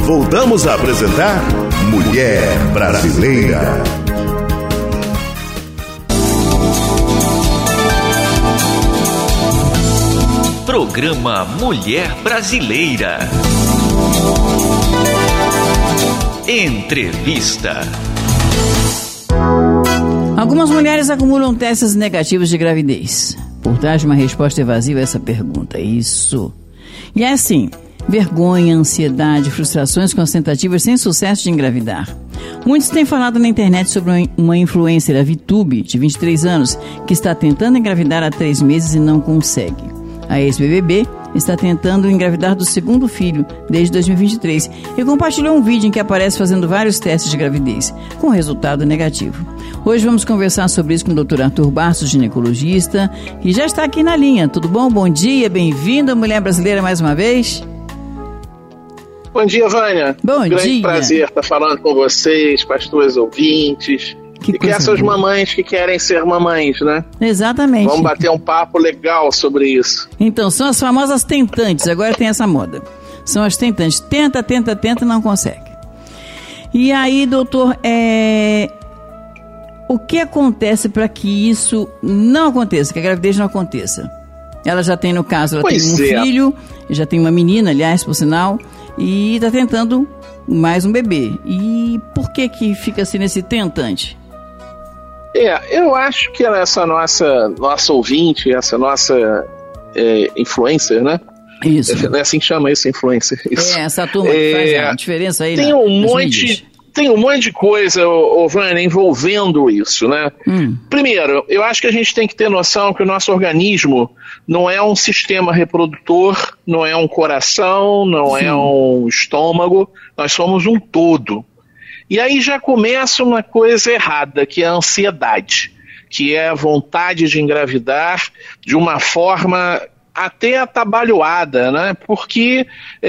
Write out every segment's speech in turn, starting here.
voltamos a apresentar Mulher Brasileira. Programa Mulher Brasileira. Entrevista. Algumas mulheres acumulam testes negativos de gravidez. Por trás de uma resposta evasiva a essa pergunta. Isso. E é assim: vergonha, ansiedade, frustrações com as tentativas sem sucesso de engravidar. Muitos têm falado na internet sobre uma influencer, a VTube, de 23 anos, que está tentando engravidar há 3 meses e não consegue. A ex-BBB está tentando engravidar do segundo filho desde 2023 e compartilhou um vídeo em que aparece fazendo vários testes de gravidez, com resultado negativo. Hoje vamos conversar sobre isso com o Dr. Arthur Bastos, ginecologista, que já está aqui na linha. Tudo bom? Bom dia, bem-vindo à Mulher Brasileira mais uma vez. Bom dia, Vânia. Bom dia. Grande prazer estar falando com vocês, com as tuas ouvintes. E com essas mamães que querem ser mamães, né? Exatamente. Vamos bater um papo legal sobre isso. Então, são as famosas tentantes. Agora tem essa moda. São as tentantes. Tenta, não consegue. E aí, doutor, o que acontece para que isso não aconteça, que a gravidez não aconteça? Ela já tem, no caso, ela tem um filho, já tem uma menina, aliás, por sinal, e está tentando mais um bebê. E por que fica assim nesse tentante? Eu acho que essa nossa ouvinte, essa nossa influencer, né? Isso. É assim que chama isso, influencer. Isso. Essa turma que faz a diferença aí. Tem um monte de coisa, Vânia, envolvendo isso, né? Primeiro, eu acho que a gente tem que ter noção que o nosso organismo não é um sistema reprodutor, não é um coração, não é um estômago, nós somos um todo. E aí já começa uma coisa errada, que é a ansiedade, que é a vontade de engravidar de uma forma até atabalhoada, né? Porque,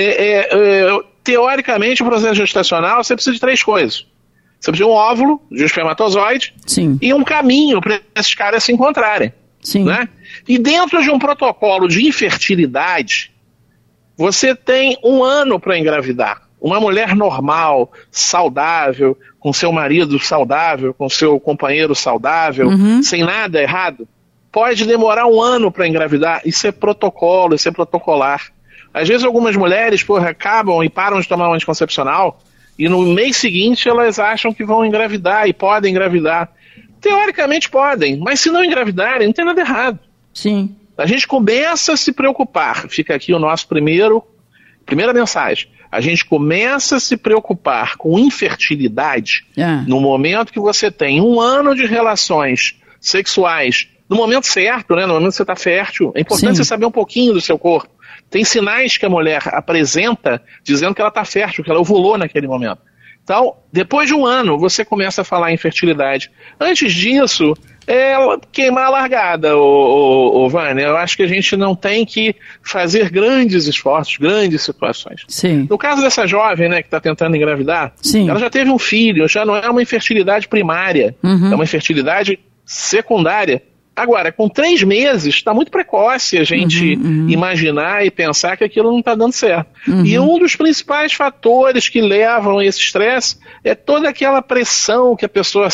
teoricamente, o processo gestacional, você precisa de 3 coisas. Você precisa de um óvulo, de um espermatozoide, e um caminho para esses caras se encontrarem. Né? E dentro de um protocolo de infertilidade, você tem 1 ano para engravidar. Uma mulher normal, saudável, com seu marido saudável, com seu companheiro saudável, sem nada errado, pode demorar 1 ano para engravidar. Isso é protocolo, isso é protocolar. Às vezes algumas mulheres acabam e param de tomar um anticoncepcional e no mês seguinte elas acham que vão engravidar e podem engravidar. Teoricamente podem, mas se não engravidarem, não tem nada errado. Sim. A gente começa a se preocupar, fica aqui o nosso primeira mensagem. A gente começa a se preocupar com infertilidade no momento que você tem 1 ano de relações sexuais, no momento certo, né? No momento que você está fértil. É importante você saber um pouquinho do seu corpo. Tem sinais que a mulher apresenta dizendo que ela está fértil, que ela ovulou naquele momento. Então, depois de 1 ano, você começa a falar em fertilidade. Antes disso, queimar a largada, Vânia. Eu acho que a gente não tem que fazer grandes esforços, grandes situações. No caso dessa jovem, né, que está tentando engravidar, ela já teve um filho, já não é uma infertilidade primária, é uma infertilidade secundária. Agora, com 3 meses, está muito precoce a gente imaginar e pensar que aquilo não está dando certo. E um dos principais fatores que levam a esse estresse é toda aquela pressão que a pessoa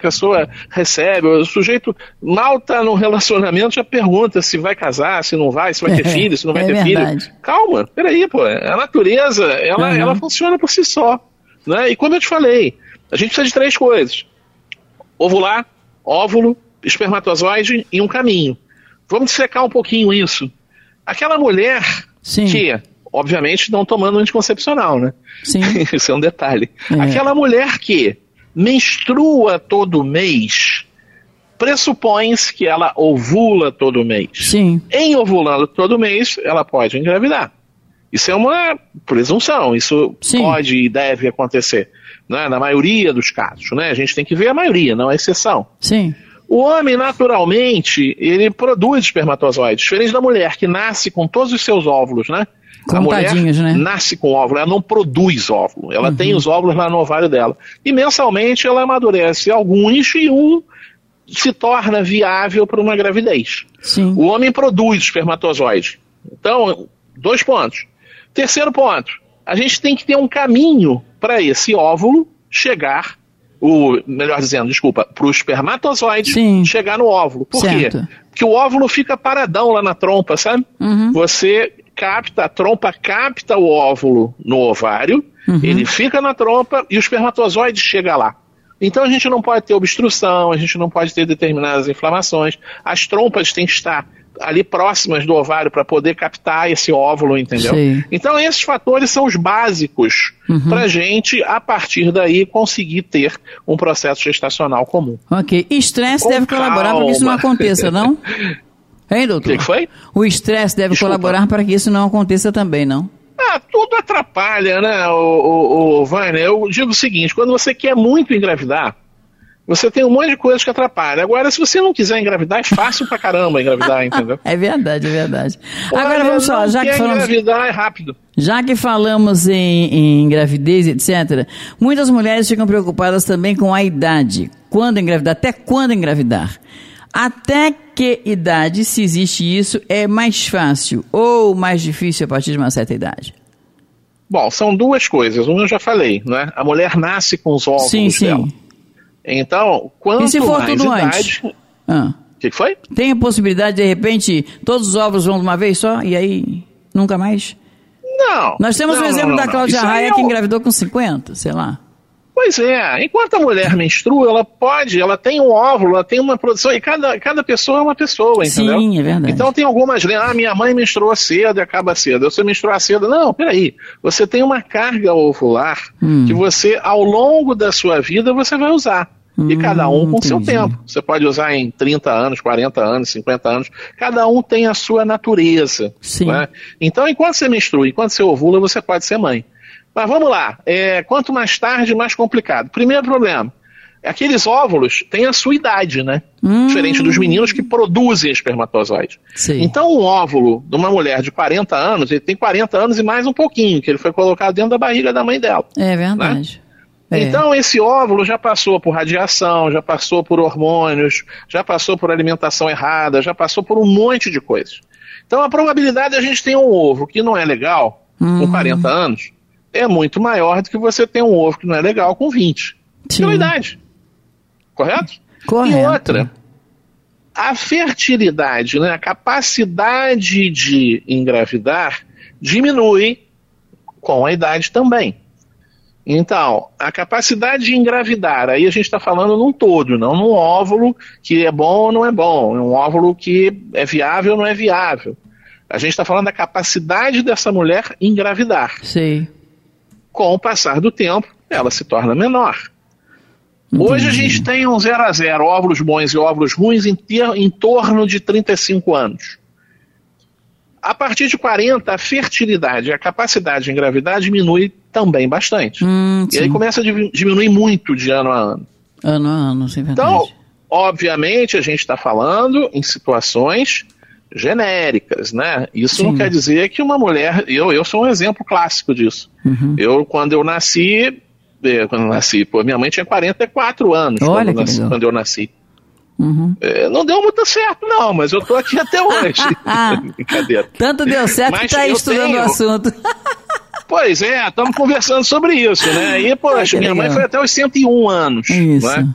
recebe. O sujeito mal está no relacionamento, já pergunta se vai casar, se não vai, se vai ter filho, se não vai ter filho. Calma, peraí, a natureza, ela funciona por si só. Né? E como eu te falei, a gente precisa de 3 coisas: ovular, óvulo, espermatozoide e um caminho. Vamos dissecar um pouquinho isso. Aquela mulher que, obviamente, não tomando anticoncepcional, né? Isso é um detalhe. Aquela mulher que menstrua todo mês, pressupõe-se que ela ovula todo mês. Em ovulando todo mês, ela pode engravidar. Isso é uma presunção, isso pode e deve acontecer, né? Na maioria dos casos, né? A gente tem que ver a maioria, não a exceção. O homem, naturalmente, ele produz espermatozoides, diferente da mulher, que nasce com todos os seus óvulos, né? A mulher nasce com óvulo, ela não produz óvulo, ela tem os óvulos lá no ovário dela. E mensalmente ela amadurece alguns e um se torna viável para uma gravidez. O homem produz espermatozoide. Então, 2 pontos. Terceiro ponto, a gente tem que ter um caminho para esse óvulo chegar, melhor dizendo, desculpa, para o espermatozoide chegar no óvulo. Por quê? Porque o óvulo fica paradão lá na trompa, sabe? Você capta, a trompa capta o óvulo no ovário, ele fica na trompa e o espermatozoide chega lá. Então a gente não pode ter obstrução, a gente não pode ter determinadas inflamações, as trompas têm que estar ali próximas do ovário para poder captar esse óvulo, entendeu? Sim. Então esses fatores são os básicos para a gente, a partir daí, conseguir ter um processo gestacional comum. Ok. Estresse deve colaborar para que isso não aconteça, não? Hein, doutor? O que foi? O estresse deve colaborar para que isso não aconteça também, não? Tudo atrapalha, né, o Vânia? Eu digo o seguinte, quando você quer muito engravidar, você tem um monte de coisas que atrapalham. Agora, se você não quiser engravidar, é fácil pra caramba engravidar, entendeu? É verdade, é verdade. Agora vamos falar, já que falamos... engravidar é rápido. Já que falamos em gravidez, etc., muitas mulheres ficam preocupadas também com a idade. Quando engravidar, até quando engravidar? Até que idade, se existe isso, é mais fácil ou mais difícil a partir de uma certa idade? Bom, são duas coisas. Uma eu já falei, né? A mulher nasce com os óvulos dela. Então, quanto e se for mais tudo idade... O que foi? Tem a possibilidade, de repente, todos os óvulos vão de uma vez só e aí nunca mais? Não. Nós temos o exemplo da Cláudia Raia que engravidou com 50, sei lá. Pois é, enquanto a mulher menstrua, ela tem um óvulo, ela tem uma produção, e cada pessoa é uma pessoa, entendeu? Sim, é verdade. Então tem algumas lendas, minha mãe menstruou cedo e acaba cedo, se eu menstruar cedo, não, peraí, você tem uma carga ovular que você, ao longo da sua vida, você vai usar. E cada um com seu tempo. Você pode usar em 30 anos, 40 anos, 50 anos. Cada um tem a sua natureza. Sim. Né? Então, enquanto você menstrua, enquanto você ovula, você pode ser mãe. Mas vamos lá. Quanto mais tarde, mais complicado. Primeiro problema. Aqueles óvulos têm a sua idade, né? Diferente dos meninos que produzem espermatozoide. Sim. Então, um óvulo de uma mulher de 40 anos, ele tem 40 anos e mais um pouquinho, que ele foi colocado dentro da barriga da mãe dela. É verdade. Né? Então esse óvulo já passou por radiação, já passou por hormônios, já passou por alimentação errada, já passou por um monte de coisas. Então a probabilidade de a gente ter um ovo que não é legal com 40 anos é muito maior do que você ter um ovo que não é legal com 20. Pela idade. Correto? Correto. E outra, a fertilidade, né, a capacidade de engravidar diminui com a idade também. Então, a capacidade de engravidar, aí a gente está falando num todo, não num óvulo que é bom ou não é bom, um óvulo que é viável ou não é viável. A gente está falando da capacidade dessa mulher engravidar. Sim. Com o passar do tempo, ela se torna menor. Hoje a gente tem um 0 a 0, óvulos bons e óvulos ruins em torno de 35 anos. A partir de 40, a fertilidade, a capacidade de engravidar diminui também bastante. E aí começa a diminuir muito de ano a ano. Ano a ano, sim, verdade. Então, obviamente, a gente está falando em situações genéricas, né? Isso não quer dizer que uma mulher... Eu sou um exemplo clássico disso. Quando eu nasci, minha mãe tinha 44 anos. Olha quando eu nasci. Não deu muito certo, não, mas eu tô aqui até hoje. Brincadeira. Tanto deu certo que tá aí estudando o assunto. Pois é, estamos conversando sobre isso, né? E, poxa, minha mãe foi até os 101 anos. Isso. Né?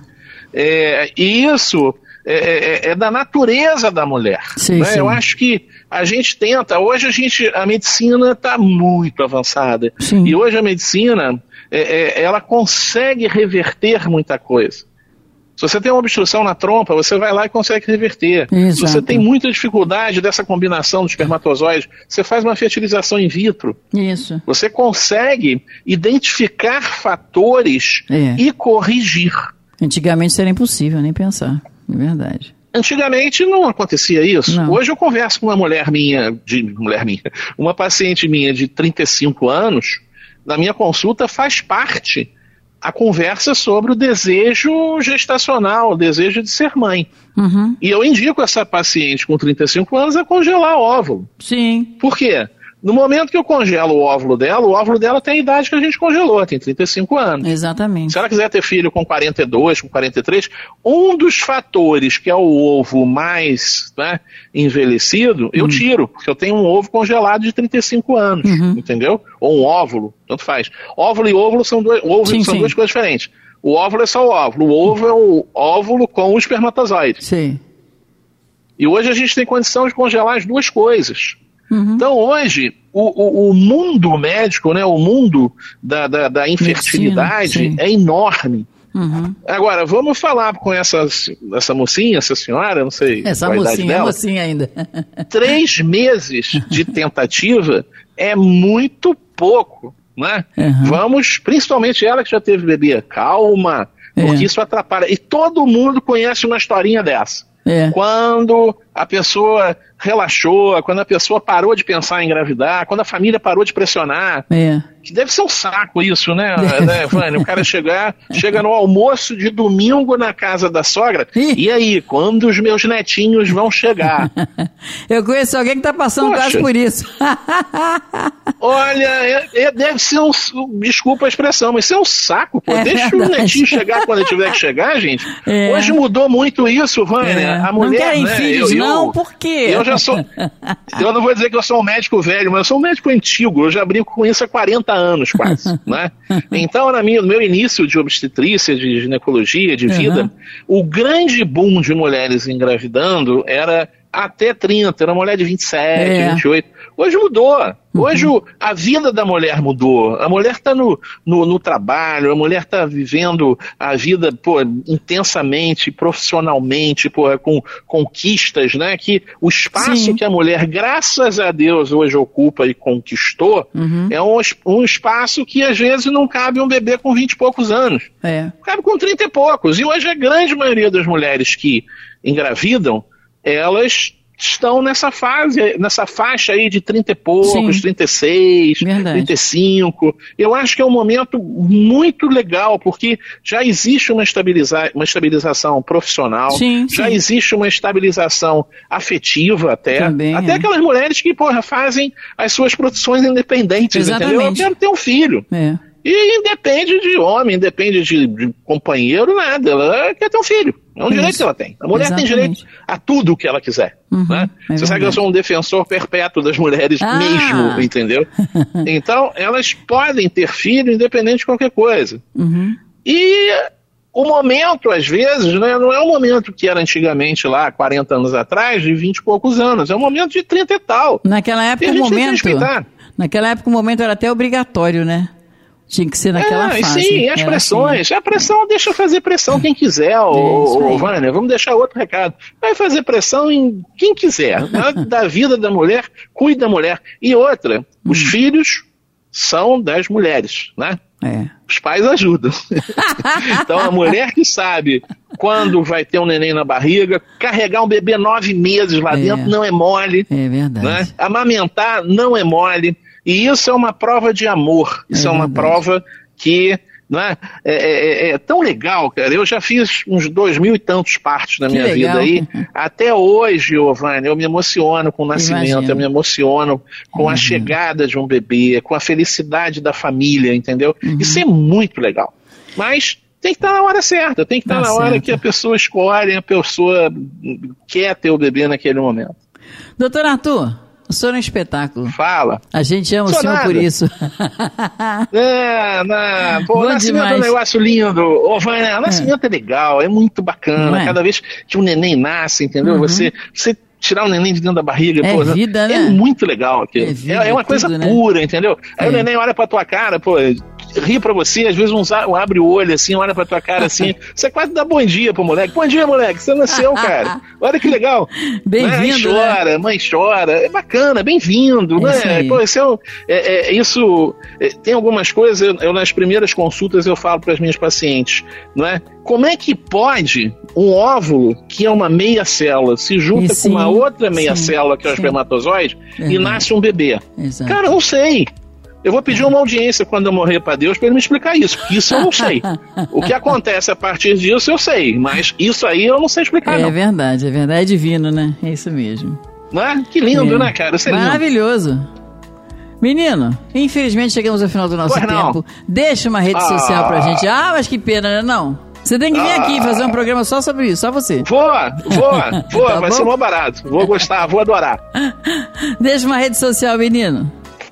E isso é da natureza da mulher. Sim, né? sim. Eu acho que a gente tenta, hoje a medicina está muito avançada. Sim. E hoje a medicina, ela consegue reverter muita coisa. Se você tem uma obstrução na trompa, você vai lá e consegue reverter. Exato. Se você tem muita dificuldade dessa combinação dos espermatozoides, você faz uma fertilização in vitro. Isso. Você consegue identificar fatores e corrigir. Antigamente isso era impossível, nem pensar. É verdade. Antigamente não acontecia isso. Não. Hoje eu converso com uma uma paciente minha de 35 anos, na minha consulta faz parte a conversa sobre o desejo gestacional, o desejo de ser mãe. E eu indico essa paciente com 35 anos a congelar óvulo. Sim. Por quê? No momento que eu congelo o óvulo dela tem a idade que a gente congelou, tem 35 anos. Exatamente. Se ela quiser ter filho com 42, com 43, um dos fatores que é o ovo mais, né, envelhecido, eu tiro, porque eu tenho um ovo congelado de 35 anos, entendeu? Ou um óvulo, tanto faz. Óvulo e óvulo são duas coisas diferentes. O óvulo é só o óvulo. O ovo é o óvulo com o espermatozoide. Sim. E hoje a gente tem condição de congelar as duas coisas. Então hoje, o mundo médico, né, o mundo da infertilidade medicina, é enorme. Agora, vamos falar com essa mocinha, essa senhora, não sei essa qual a idade dela. Mocinha ainda. 3 meses de tentativa é muito pouco, né? Vamos, principalmente ela que já teve bebê, calma, porque isso atrapalha. E todo mundo conhece uma historinha dessa. Quando a pessoa relaxou, quando a pessoa parou de pensar em engravidar, quando a família parou de pressionar, que deve ser um saco isso, né, Vânia? O cara chega no almoço de domingo na casa da sogra, e aí, quando os meus netinhos vão chegar? Eu conheço alguém que está passando quase por isso. Olha, deve ser desculpa a expressão, mas isso é um saco, pô. Deixa o netinho chegar quando ele tiver que chegar, gente. Hoje mudou muito isso, Vânia. A mulher, não querem filhos, não, por quê? Eu não vou dizer que eu sou um médico velho, mas eu sou um médico antigo, eu já brinco com isso há 40 anos quase, né? Então, no meu início de obstetrícia, de ginecologia, de vida, o grande boom de mulheres engravidando era até 30, era uma mulher de 27, 28. Hoje mudou. Hoje a vida da mulher mudou. A mulher está no trabalho, a mulher está vivendo a vida, pô, intensamente, profissionalmente, pô, com conquistas, né? Que o espaço que a mulher, graças a Deus, hoje ocupa e conquistou, é um espaço que às vezes não cabe um bebê com 20 e poucos anos. Cabe com 30 e poucos. E hoje a grande maioria das mulheres que engravidam, elas estão nessa faixa aí de 30 e poucos, 36, 35. Eu acho que é um momento muito legal, porque já existe uma estabilização profissional, já existe uma estabilização afetiva até aquelas mulheres que, fazem as suas produções independentes, entendeu? Eu quero ter um filho. E independe de homem, independe de companheiro, nada. Ela quer ter um filho. É um direito que ela tem. A mulher tem direito a tudo o que ela quiser. Né? Você sabe que eu sou um defensor perpétuo das mulheres mesmo, entendeu? Então, elas podem ter filho independente de qualquer coisa. E o momento, às vezes, né, não é o momento que era antigamente lá, 40 anos atrás, de 20 e poucos anos. É um momento de 30 e tal. Naquela época, o momento era até obrigatório, né? Tinha que ser naquela fase. Sim, as pressões. Assim. A pressão deixa fazer pressão quem quiser, Vânia. Vamos deixar outro recado. Vai fazer pressão em quem quiser. Da vida da mulher, cuide da mulher. E outra, os filhos são das mulheres, né? Os pais ajudam. Então a mulher que sabe quando vai ter um neném na barriga, carregar um bebê 9 meses lá dentro não é mole. É verdade. Né? Amamentar não é mole. E isso é uma prova de amor, isso é uma prova que, né, é tão legal, cara. Eu já fiz uns 2.000 e tantos partos na minha vida aí. Até hoje, Vânia, eu me emociono com o nascimento, eu me emociono com a chegada de um bebê, com a felicidade da família, entendeu? Isso é muito legal. Mas tem que estar na hora certa, tem que estar na hora que a pessoa escolhe, a pessoa quer ter o bebê naquele momento. Doutor Arthur, o senhor é um espetáculo. Fala. A gente ama o senhor por isso. O nascimento é um negócio lindo. Vânia, o nascimento é legal, é muito bacana. Cada vez que um neném nasce, entendeu? Você tirar um neném de dentro da barriga, vida, né? É muito legal aquilo. É uma coisa pura, entendeu? Aí o neném olha pra tua cara, ri pra você, às vezes abre o olho assim, olha pra tua cara assim, você quase dá bom dia pro moleque. Bom dia, moleque, você nasceu, cara. Olha que legal. Bem-vindo, chora, mãe chora, é bacana, bem-vindo, né? Isso tem algumas coisas, eu nas primeiras consultas eu falo para as minhas pacientes, não é? Como é que pode um óvulo, que é uma meia célula, se junta com uma outra meia célula, que é o espermatozoide, e nasce um bebê? Exato. Cara, eu não sei. Eu vou pedir uma audiência quando eu morrer para Deus para ele me explicar isso, porque isso eu não sei. O que acontece a partir disso eu sei, mas isso aí eu não sei explicar, não. É verdade, é divino, né? É isso mesmo. Não é? Que lindo, né, cara? Isso é maravilhoso. Lindo. Menino, infelizmente chegamos ao final do nosso tempo. Deixa uma rede social pra gente. Ah, mas que pena, né? Não. Você tem que vir aqui fazer um programa só sobre isso, só você. Vou, tá vai ser mó barato. Vou gostar, vou adorar. Deixa uma rede social, menino.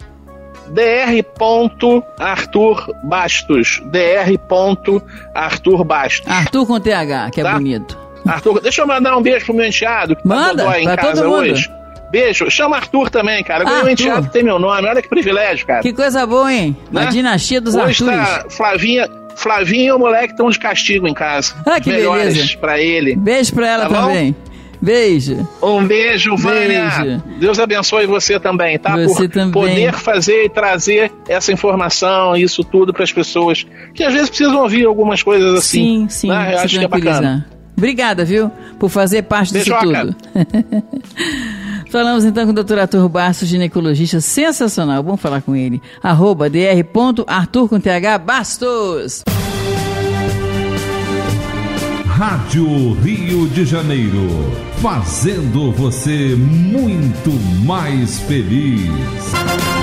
Dr. Bastos. Dr. Bastos. Arthur com TH, que é bonito. Arthur, deixa eu mandar um beijo pro meu enteado que tá dodói em casa hoje. Beijo. Chama Arthur também, cara. Eu ganhei um enteado que tem meu nome. Olha que privilégio, cara. Que coisa boa, hein? Né? A dinastia dos Artures. Tá Flavinha e o moleque estão de castigo em casa. Ah, que beleza. Pra ele. Beijo pra ela também. Beijo. Um beijo, Vânia. Deus abençoe você também, tá? Você também. Poder fazer e trazer essa informação, isso tudo para as pessoas que às vezes precisam ouvir algumas coisas assim. Sim, né? Eu acho que é bacana. Obrigada, viu? Por fazer parte disso tudo. Falamos então com o Dr. Arthur Bastos, ginecologista sensacional. Vamos falar com ele. @dr.arthur com TH Bastos. Rádio Rio de Janeiro, fazendo você muito mais feliz.